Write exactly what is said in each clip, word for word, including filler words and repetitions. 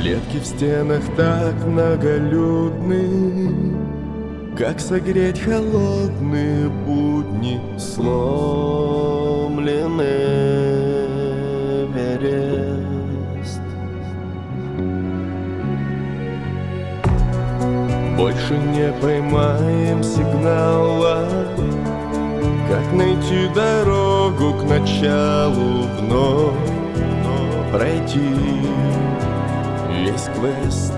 Клетки в стенах так многолюдны, как согреть холодные будни? Сломленный Эверест. Больше не поймаем сигнала. Как найти дорогу к началу вновь, пройти весь квест?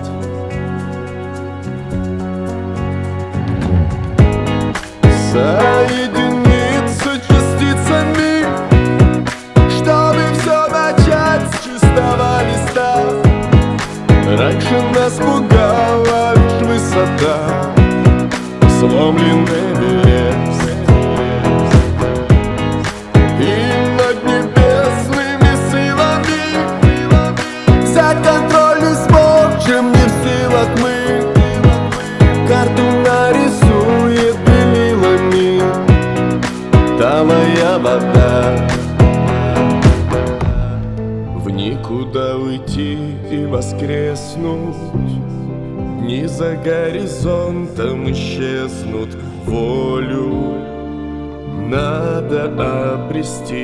Соединиться частицами, чтобы все начать с чистого листа. Раньше нас пугала лишь высота, сломленный Эверест. И над небесными силами взять контроль не сможем, не в силах мы. Карту нарисует белилами талая вода. В никуда уйти и воскреснуть, дни за горизонтом исчезнут. Волю надо обрести.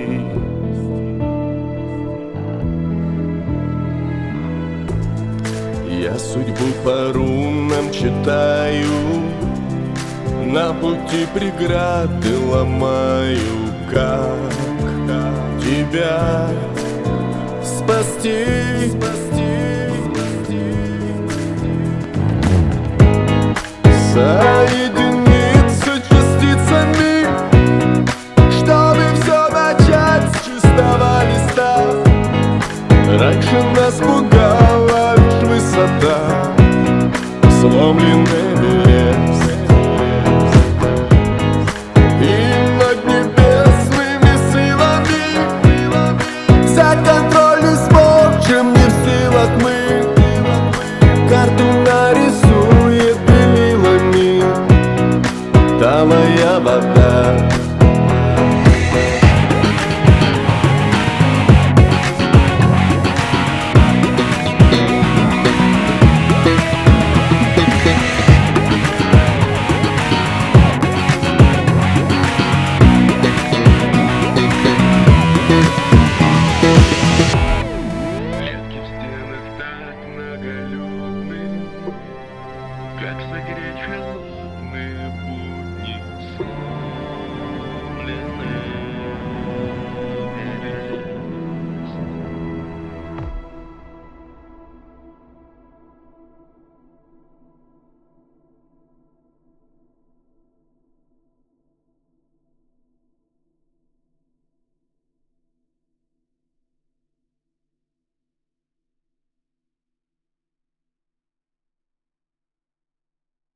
Я судьбу по рунам читаю, на пути преграды ломаю. Как тебя спасти? Соединиться частицами, чтобы все начать с чистого листа. Раньше нас пугала лишь высота, сломленный Эверест. И над небесными силами взять контроль не сможем, не в силах мы. Карту нарисует белилами талая вода.